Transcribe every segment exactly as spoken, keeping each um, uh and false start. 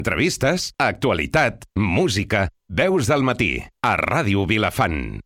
Entrevistes, actualitat, música, veus del matí, a Ràdio Vilafant.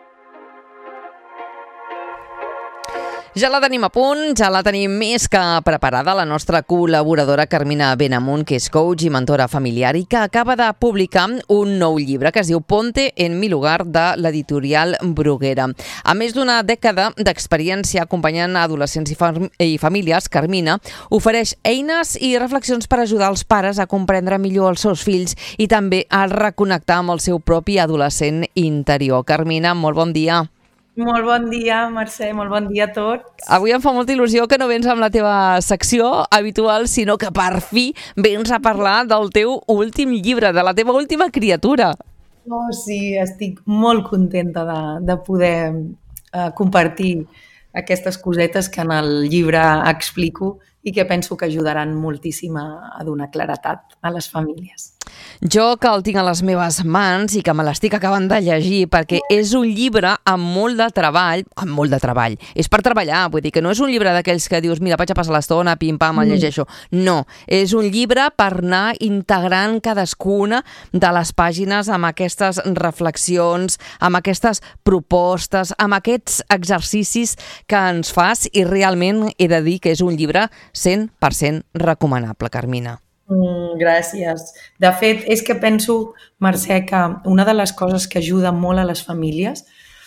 Ja la tenim a punt, ja la tenim més que preparada, la nostra col·laboradora Carmina Benamunt, que és coach i mentora familiar i que acaba de publicar un nou llibre que es diu Ponte en mi lugar, de l'editorial Bruguera. A més d'una dècada d'experiència acompanyant adolescents i, fam i famílies, Carmina ofereix eines i reflexions per ajudar els pares a comprendre millor els seus fills i també a reconnectar amb el seu propi adolescent interior. Carmina, molt bon dia. Molt bon dia, Mercè, molt bon dia a tots. Avui em fa molta il·lusió que no vens amb la teva secció habitual, sinó que per fi vens a parlar del teu últim llibre, de la teva última criatura. Oh, sí, estic molt contenta de, de poder uh, compartir aquestes cosetes que en el llibre explico i que penso que ajudaran moltíssim a, a donar claretat a les famílies. Jo, que el tinc a les meves mans i que me l'estic acabant de llegir, perquè és un llibre amb molt de treball, amb molt de treball, és per treballar, vull dir que no és un llibre d'aquells que dius, mira, vaig a passar l'estona, pim-pam, el llegeixo. No, és un llibre per anar integrant cadascuna de les pàgines amb aquestes reflexions, amb aquestes propostes, amb aquests exercicis que ens fas, i realment he de dir que és un llibre cent per cent recomanable, Carmina. Mm, gràcies. De fet, és que penso, Mercè, que una de les coses que ajuda molt a les famílies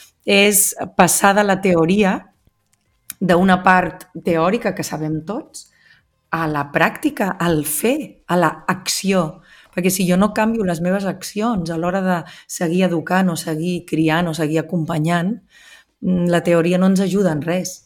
és passar de la teoria, d'una part teòrica que sabem tots, a la pràctica, al fer, a l'acció. Perquè si jo no canvio les meves accions a l'hora de seguir educant o seguir criant o seguir acompanyant, la teoria no ens ajuda en res,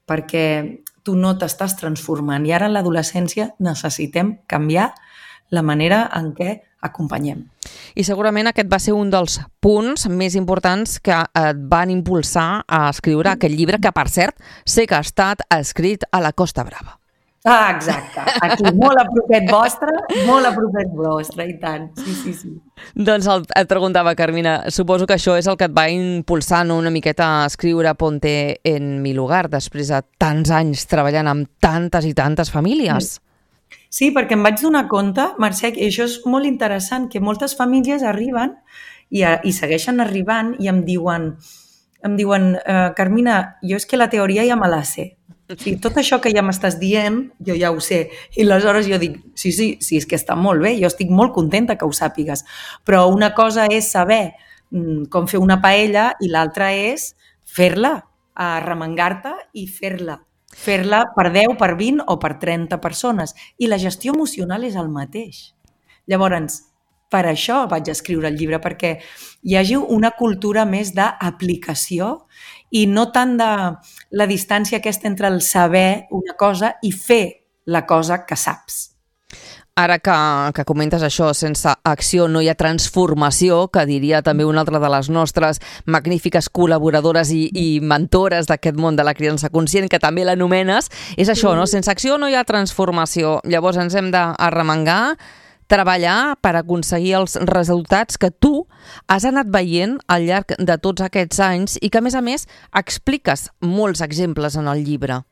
perquè tu no t'estàs transformant. I ara en l'adolescència necessitem canviar la manera en què acompanyem. I segurament aquest va ser un dels punts més importants que et van impulsar a escriure aquest llibre, que, per cert, sé que ha estat escrit a la Costa Brava. Ah, exacte. Aquí, molt a propet vostre, molt a propet vostre, i tant. Sí, sí, sí. Doncs el, et preguntava, Carmina, suposo que això és el que et va impulsar, no, una miqueta a escriure Ponte en mi lugar, després de tants anys treballant amb tantes i tantes famílies. Sí, perquè em vaig donar compte, Mercè, i això és molt interessant, que moltes famílies arriben i, a, i segueixen arribant i em diuen, em diuen eh, Carmina, jo és que la teoria ja me la sé. Sí, tot això que ja m'estàs dient, jo ja ho sé. I aleshores jo dic, sí, sí, sí, és que està molt bé, jo estic molt contenta que ho sàpigues. Però una cosa és saber mm, com fer una paella i l'altra és fer-la, arremangar-te i fer-la. Fer-la per deu, per vint o per trenta persones. I la gestió emocional és el mateix. Llavors, per això vaig escriure el llibre, perquè hi hagi una cultura més d'aplicació i no tant de la distància aquesta entre el saber una cosa i fer la cosa que saps. Ara que, que comentes això, sense acció no hi ha transformació, que diria també una altra de les nostres magnífiques col·laboradores i, i mentores d'aquest món de la criança conscient, que també l'anomenes, és això, no? Sense acció no hi ha transformació. Llavors ens hem d'arremangar, treballar per aconseguir els resultats que tu has anat veient al llarg de tots aquests anys i que, a més a més, expliques molts exemples en el llibre.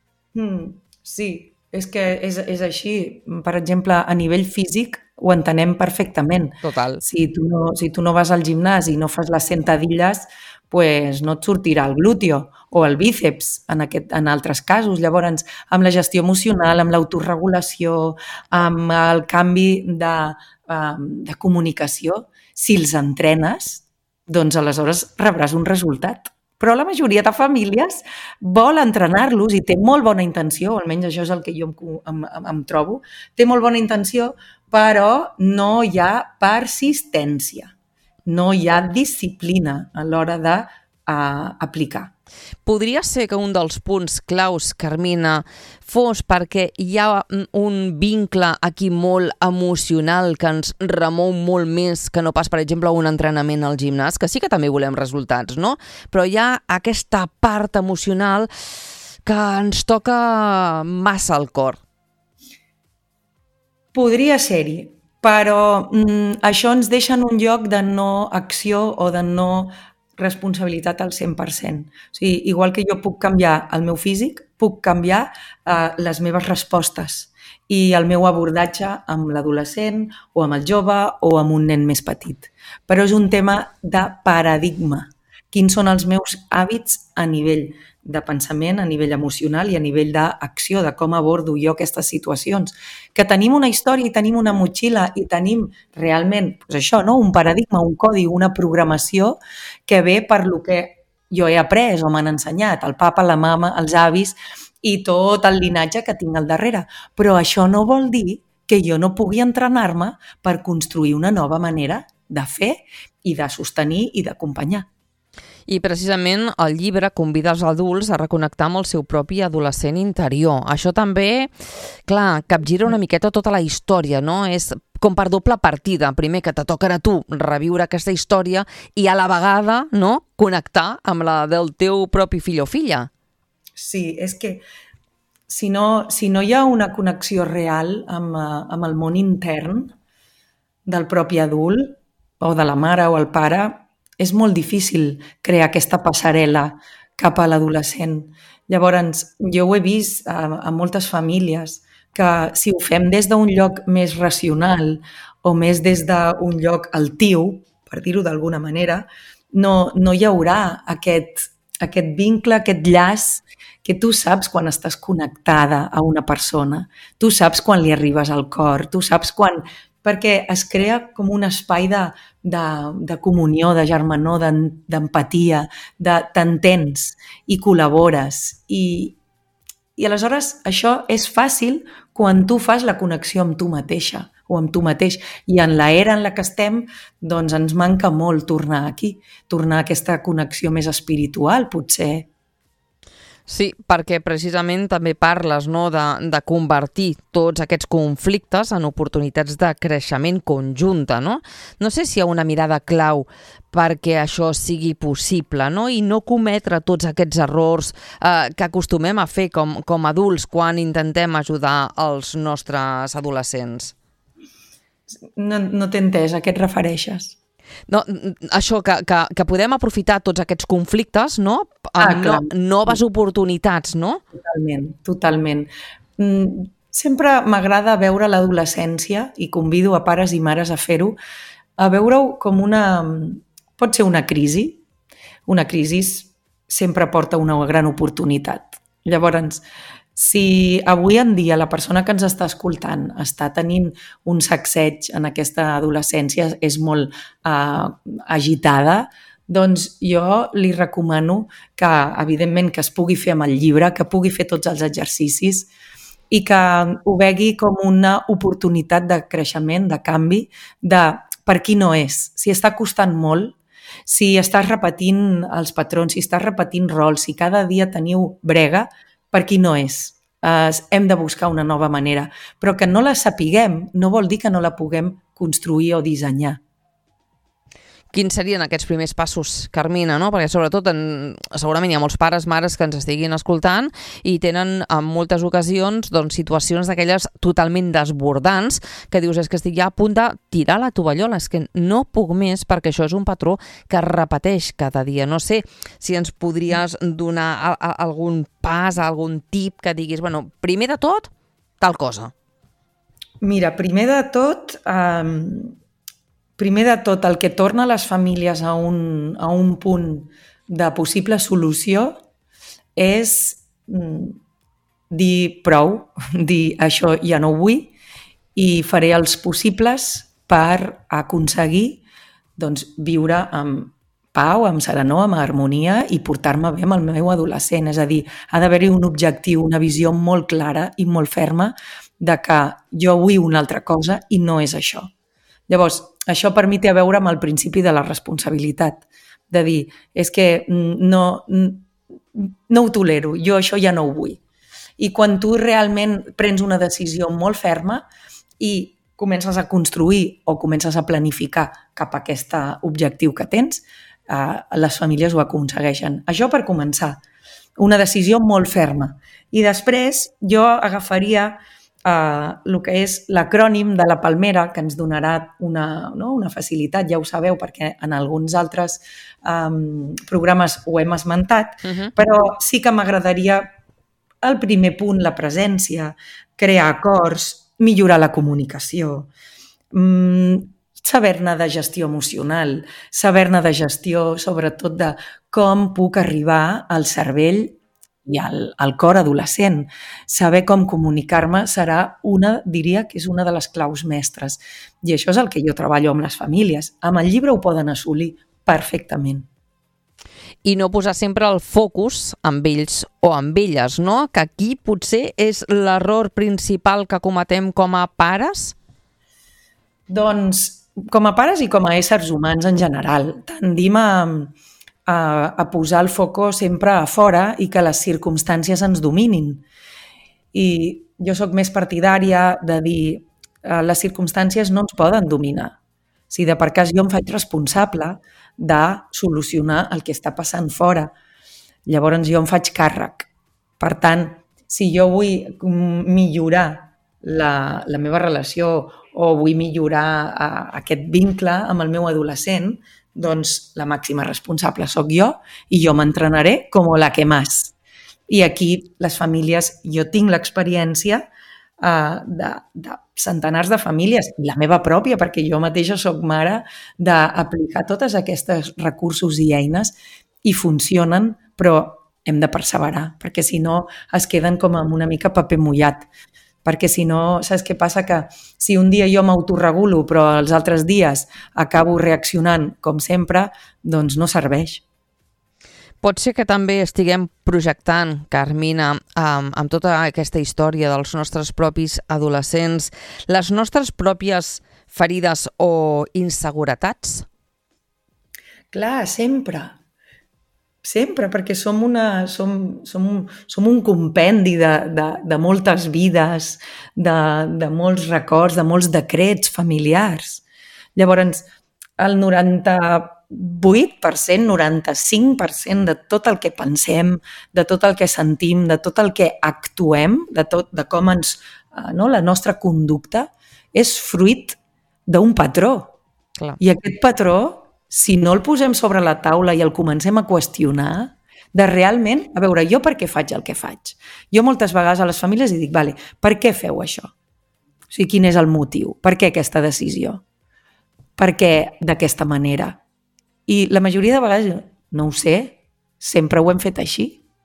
Mm, sí, és que és, és així. Per exemple, a nivell físic ho entenem perfectament. Total. Si tu no, si tu no vas al gimnàs i no fas les sentadilles, pues no et sortirà el glúteo o el bíceps en, aquest, en altres casos. Llavors, amb la gestió emocional, amb l'autoregulació, amb el canvi de, de comunicació, si els entrenes, doncs aleshores rebràs un resultat. Però la majoria de famílies vol entrenar-los i té molt bona intenció, almenys això és el que jo em, em, em trobo, té molt bona intenció, però no hi ha persistència. No hi ha disciplina a l'hora d'aplicar. Podria ser que un dels punts claus, Carmina, fos perquè hi ha un vincle aquí molt emocional que ens remou molt més que no pas, per exemple, un entrenament al gimnàs, que sí que també volem resultats, no? Però hi ha aquesta part emocional que ens toca massa al cor. Podria ser-hi, però mm, això ens deixa en un lloc de no acció o de no responsabilitat al cent per cent. O sigui, igual que jo puc canviar el meu físic, puc canviar eh, les meves respostes i el meu abordatge amb l'adolescent o amb el jove o amb un nen més petit. Però és un tema de paradigma. Quins són els meus hàbits a nivell de pensament, a nivell emocional i a nivell d'acció, de com abordo jo aquestes situacions. Que tenim una història i tenim una motxilla i tenim realment doncs això, no? Un paradigma, un codi, una programació que ve per lo que jo he après o m'han ensenyat, el papa, la mama, els avis i tot el linatge que tinc al darrere. Però això no vol dir que jo no pugui entrenar-me per construir una nova manera de fer i de sostenir i d'acompanyar. I precisament el llibre convida els adults a reconnectar amb el seu propi adolescent interior. Això també, clar, capgira una miqueta tota la història, no? És com per doble partida. Primer que te tocarà a tu reviure aquesta història i a la vegada, no?, connectar amb la del teu propi fill o filla. Sí, és que si no, si no hi ha una connexió real amb, amb el món intern del propi adult o de la mare o el pare, és molt difícil crear aquesta passarel·la cap a l'adolescent. Llavors, jo ho he vist a, a moltes famílies que si ho fem des d'un lloc més racional o més des d'un lloc altiu, per dir-ho d'alguna manera, no, no hi haurà aquest, aquest vincle, aquest llaç que tu saps quan estàs connectada a una persona, tu saps quan li arribes al cor, tu saps quan... perquè es crea com un espai de, de, de comunió, de germanor, d'empatia, de, t'entens i col·labores. I, I aleshores això és fàcil quan tu fas la connexió amb tu mateixa o amb tu mateix. I en l'era en la que estem, doncs ens manca molt tornar aquí, tornar a aquesta connexió més espiritual, potser. Sí, perquè precisament també parles, no, de, de convertir tots aquests conflictes en oportunitats de creixement conjunta, no? No sé si hi ha una mirada clau perquè això sigui possible, no? I no cometre tots aquests errors eh, que acostumem a fer com, com adults quan intentem ajudar els nostres adolescents. No, no t'he entès, a què et refereixes? No, això, que, que, que podem aprofitar tots aquests conflictes, no? Amb ah, no, noves oportunitats, no? Totalment, totalment. Sempre m'agrada veure l'adolescència, i convido a pares i mares a fer-ho, a veure-ho com una... Pot ser una crisi. Una crisi sempre porta una gran oportunitat. Llavors, si avui en dia la persona que ens està escoltant està tenint un sacseig en aquesta adolescència, és molt eh, agitada, doncs jo li recomano que, evidentment, que es pugui fer amb el llibre, que pugui fer tots els exercicis i que ho vegi com una oportunitat de creixement, de canvi, de per qui no és. Si està costant molt, si estàs repetint els patrons, si estàs repetint rols, si cada dia teniu brega, per qui no és. Uh, hem de buscar una nova manera. Però que no la sapiguem no vol dir que no la puguem construir o dissenyar. Quins serien aquests primers passos, Carmina, no? Perquè sobretot en, segurament hi ha molts pares, mares que ens estiguin escoltant i tenen en moltes ocasions doncs, situacions d'aquelles totalment desbordants que dius és que estic ja a punt de tirar la tovallola, és que no puc més perquè això és un patró que es repeteix cada dia. No sé si ens podries donar a, a, algun pas, algun tip que diguis, bueno, primer de tot, tal cosa. Mira, primer de tot... Um... Primer de tot, el que torna les famílies a un, a un punt de possible solució és mm, dir prou, dir això ja no ho vull i faré els possibles per aconseguir doncs, viure amb pau, amb serenor, amb harmonia i portar-me bé amb el meu adolescent. És a dir, ha d'haver-hi un objectiu, una visió molt clara i molt ferma de que jo vull una altra cosa i no és això. Llavors, això per mi té a veure amb el principi de la responsabilitat, de dir, és que no, no ho tolero, jo això ja no ho vull. I quan tu realment prens una decisió molt ferma i comences a construir o comences a planificar cap a aquest objectiu que tens, eh, les famílies ho aconsegueixen. Això per començar, una decisió molt ferma. I després jo agafaria Uh, el que és l'acrònim de la palmera, que ens donarà una, no, una facilitat, ja ho sabeu, perquè en alguns altres um, programes ho hem esmentat, uh-huh. Però sí que m'agradaria el primer punt, la presència, crear acords, millorar la comunicació, mm, saber-ne de gestió emocional, saber-ne de gestió, sobretot, de com puc arribar al cervell i al, al cor adolescent. Saber com comunicar-me serà una, diria que és una de les claus mestres. I això és el que jo treballo amb les famílies. Amb el llibre ho poden assolir perfectament. I no posar sempre el focus amb ells o amb elles, no? Que aquí potser és l'error principal que cometem com a pares? Doncs, com a pares i com a éssers humans en general, tendim a, a, a posar el foco sempre a fora i que les circumstàncies ens dominin. I jo sóc més partidària de dir eh, les circumstàncies no ens poden dominar. Si de per cas jo em faig responsable de solucionar el que està passant fora, llavors jo em faig càrrec. Per tant, si jo vull millorar la, la meva relació o vull millorar a, aquest vincle amb el meu adolescent, doncs la màxima responsable sóc jo i jo m'entrenaré com la que més. I aquí les famílies, jo tinc l'experiència uh, de, de centenars de famílies, i la meva pròpia, perquè jo mateixa sóc mare, d'aplicar tots aquests recursos i eines i funcionen, però hem de perseverar, perquè si no es queden com amb una mica paper mullat. Perquè si no, saps què passa? Que si un dia jo m'autoregulo però els altres dies acabo reaccionant com sempre, doncs no serveix. Pot ser que també estiguem projectant, Carmina, amb, amb tota aquesta història dels nostres propis adolescents, les nostres pròpies ferides o inseguretats? Clar, sempre. Sempre, perquè som, una, som, som, un, som un compendi de, de, de moltes vides, de, de molts records, de molts decrets familiars. Llavors, el noranta-vuit per cent, noranta-cinc per cent de tot el que pensem, de tot el que sentim, de tot el que actuem, de, tot, de com ens, no, la nostra conducta, és fruit d'un patró. Clar. I aquest patró, si no el posem sobre la taula i el comencem a qüestionar, de realment, a veure, jo per què faig el que faig? Jo moltes vegades a les famílies hi dic, vale, per què feu això? O sigui, quin és el motiu? Per què aquesta decisió? Per què d'aquesta manera? I la majoria de vegades, no ho sé, sempre ho hem fet així.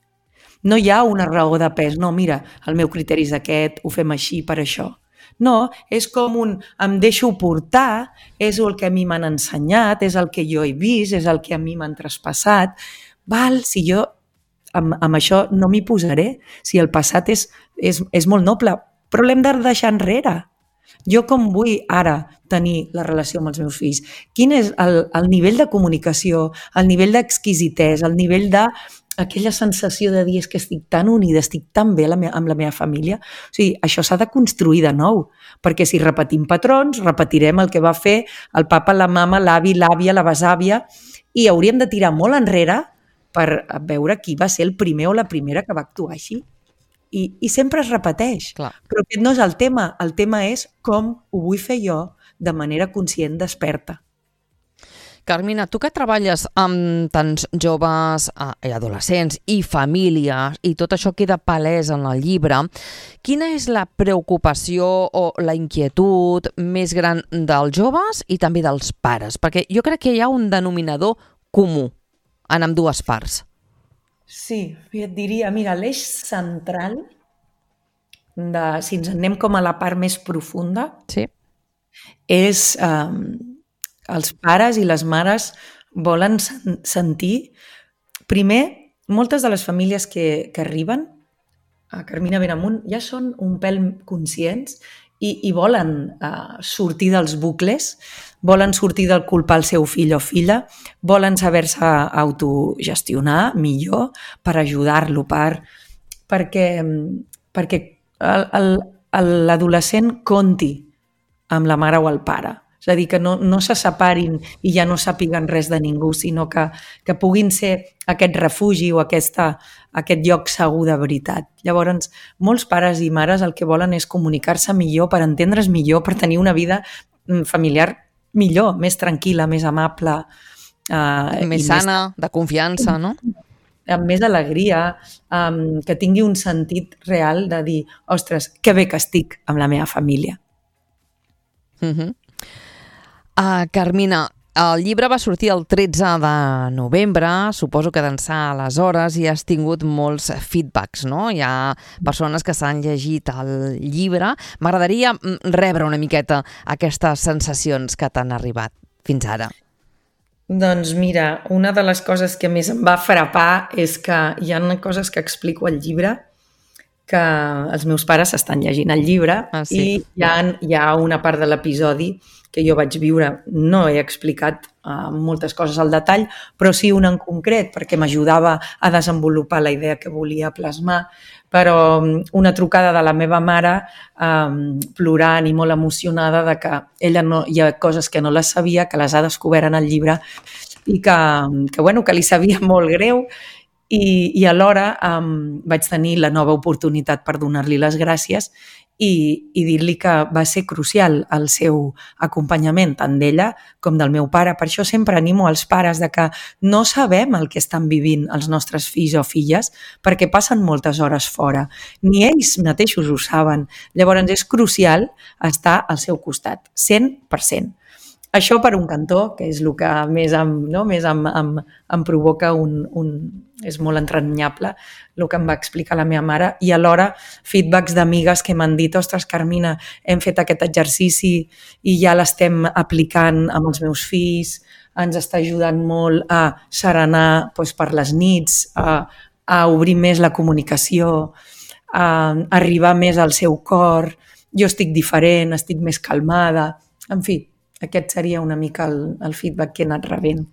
No hi ha una raó de pes, no, mira, el meu criteri és aquest, ho fem així per això. No, és com un em deixo portar, és el que a mi m'han ensenyat, és el que jo he vist, és el que a mi m'han traspassat. Val, si jo amb, amb això no m'hi posaré, si el passat és, és, és molt noble, però l'hem de deixar enrere. Jo com vull ara tenir la relació amb els meus fills? Quin és el, el nivell de comunicació, el nivell d'exquisitès, el nivell de aquella sensació de dir és que estic tan unida, estic tan bé la amb la meva família. O sigui, això s'ha de construir de nou, perquè si repetim patrons, repetirem el que va fer el papa, la mama, l'avi, l'àvia, la besàvia, i hauríem de tirar molt enrere per veure qui va ser el primer o la primera que va actuar així. I, i sempre es repeteix. Clar. Però aquest no és el tema. El tema és com ho vull fer jo de manera conscient, desperta. Carmina, tu que treballes amb tants joves, eh, adolescents i famílies, i tot això queda palès en el llibre, quina és la preocupació o la inquietud més gran dels joves i també dels pares? Perquè jo crec que hi ha un denominador comú en ambdues parts. Sí, et diria, mira, l'eix central, de, si ens anem com a la part més profunda, sí. és... Eh, els pares i les mares volen sen- sentir... Primer, moltes de les famílies que, que arriben a Carmina Benamunt ja són un pèl conscients i, i volen uh, sortir dels bucles, volen sortir del culpar el seu fill o filla, volen saber-se autogestionar millor per ajudar-lo, per, perquè, perquè el, el, l'adolescent compti amb la mare o el pare. És a dir, que no, no se separin i ja no sàpiguen res de ningú, sinó que, que puguin ser aquest refugi o aquesta, aquest lloc segur de veritat. Llavors, molts pares i mares el que volen és comunicar-se millor, per entendre's millor, per tenir una vida familiar millor, més tranquil·la, més amable. Eh, més sana, més... de confiança, no? amb més alegria, um, que tingui un sentit real de dir, ostres, que bé que estic amb la meva família. Uh-huh. Uh, Carmina, el llibre va sortir el tretze de novembre, suposo que d'ençà aleshores i has tingut molts feedbacks, no? Hi ha persones que s'han llegit el llibre. M'agradaria rebre una miqueta aquestes sensacions que t'han arribat fins ara. Doncs mira, una de les coses que més em va frapar és que hi ha coses que explico al llibre que els meus pares estan llegint el llibre ah, sí. i hi ha, hi ha una part de l'episodi que jo vaig viure, no he explicat uh, moltes coses al detall, però sí una en concret, perquè m'ajudava a desenvolupar la idea que volia plasmar, però una trucada de la meva mare um, plorant i molt emocionada de que ella no, hi ha coses que no les sabia, que les ha descobert en el llibre i que, que, bueno, que li sabia molt greu. I, i alhora um, vaig tenir la nova oportunitat per donar-li les gràcies i, i dir-li que va ser crucial el seu acompanyament, tant d'ella com del meu pare. Per això sempre animo als pares de que no sabem el que estan vivint els nostres fills o filles perquè passen moltes hores fora. Ni ells mateixos ho saben. Llavors és crucial estar al seu costat, cent per cent. Això per un cantó, que és el que més em, no? més em, em, em provoca un, un... és molt entranyable el que em va explicar la meva mare i alhora feedbacks d'amigues que m'han dit ostres, Carmina, hem fet aquest exercici i ja l'estem aplicant amb els meus fills, ens està ajudant molt a serenar doncs, per les nits, a, a obrir més la comunicació, a arribar més al seu cor, jo estic diferent, estic més calmada, en fi, aquest seria una mica el, el feedback que he anat rebent.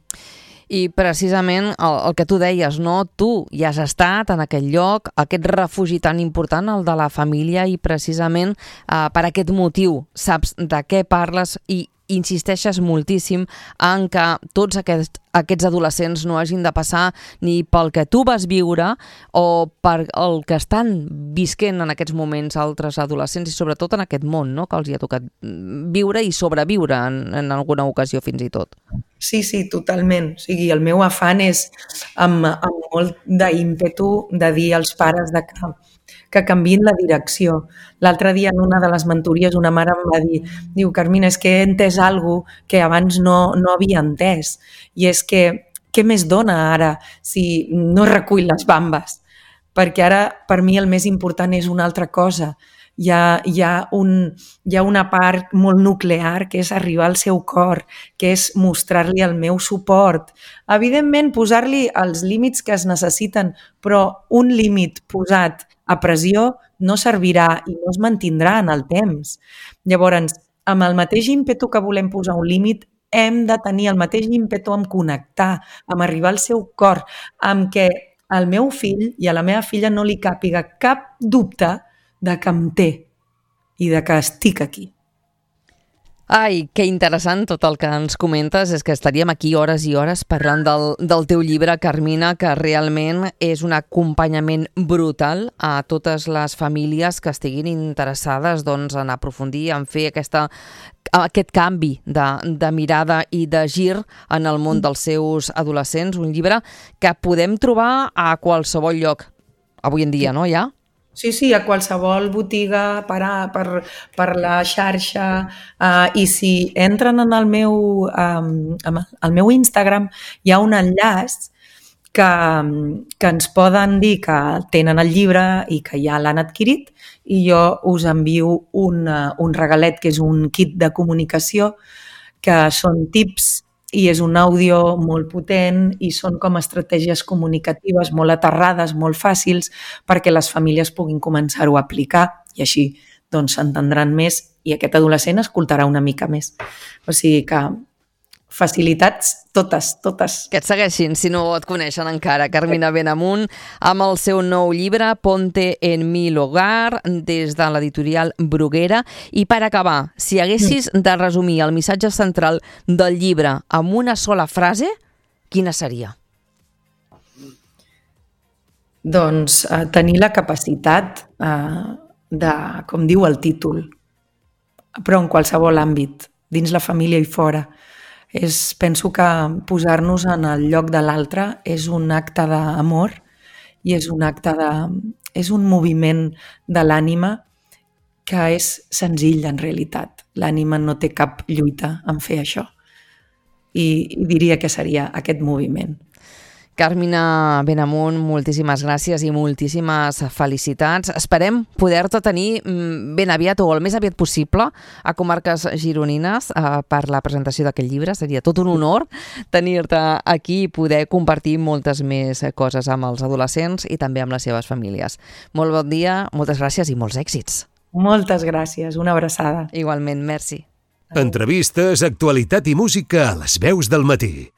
I precisament el, el que tu deies, no? Tu ja has estat en aquell lloc, aquest refugi tan important, el de la família, i precisament eh, per aquest motiu saps de què parles i insisteixes moltíssim en que tots aquests, aquests adolescents no hagin de passar ni pel que tu vas viure o per el que estan visquent en aquests moments altres adolescents i sobretot en aquest món, no?, que els hi ha tocat viure i sobreviure en, en alguna ocasió fins i tot. Sí, sí, totalment. O sigui, el meu afany és amb, amb molt d'ímpetu de dir als pares de que que canviïn la direcció. L'altre dia en una de les mentories una mare em va dir, diu, Carmina, és que he entès alguna cosa que abans no, no havia entès i és que què més dona ara si no recull les bambes? Perquè ara per mi el més important és una altra cosa. Hi ha, hi ha, un, hi ha una part molt nuclear que és arribar al seu cor, que és mostrar-li el meu suport. Evidentment, posar-li els límits que es necessiten, però un límit posat a pressió no servirà i no es mantindrà en el temps. Llavors, amb el mateix ímpetu que volem posar un límit, hem de tenir el mateix ímpetu amb connectar, amb arribar al seu cor, amb que al meu fill i a la meva filla no li càpiga cap dubte de que em té i de que estic aquí. Ai, que interessant tot el que ens comentes. És que estaríem aquí hores i hores parlant del, del teu llibre, Carmina, que realment és un acompanyament brutal a totes les famílies que estiguin interessades doncs, en aprofundir, en fer aquesta, aquest canvi de, de mirada i de gir en el món dels seus adolescents. Un llibre que podem trobar a qualsevol lloc avui en dia, no? Ja? Sí, sí, a qualsevol botiga, per, per, per la xarxa, uh, i si entren en el meu, um, el meu Instagram hi ha un enllaç que, que ens poden dir que tenen el llibre i que ja l'han adquirit i jo us envio un, uh, un regalet que és un kit de comunicació que són tips i és un àudio molt potent i són com estratègies comunicatives molt aterrades, molt fàcils, perquè les famílies puguin començar-ho a aplicar i així doncs s'entendran més i aquest adolescent escoltarà una mica més. O sigui que facilitats totes, totes. Que et segueixin, si no et coneixen encara. Carmina Benamunt, amb el seu nou llibre, Ponte en mi lugar, des de l'editorial Bruguera. I per acabar, si haguessis de resumir el missatge central del llibre amb una sola frase, quina seria? Doncs eh, tenir la capacitat eh, de, com diu el títol, però en qualsevol àmbit, dins la família i fora. És, penso que posar-nos en el lloc de l'altre és un acte d'amor i és un acte de... és un moviment de l'ànima que és senzill en realitat. L'ànima no té cap lluita en fer això. I, i diria que seria aquest moviment. Carmina Benamunt, moltíssimes gràcies i moltíssimes felicitats. Esperem poder-te tenir ben aviat o el més aviat possible a Comarques Gironines per la presentació d'aquest llibre. Seria tot un honor tenir-te aquí i poder compartir moltes més coses amb els adolescents i també amb les seves famílies. Molt bon dia, moltes gràcies i molts èxits. Moltes gràcies, una abraçada. Igualment, merci. Entrevistes, actualitat i música a les veus del matí.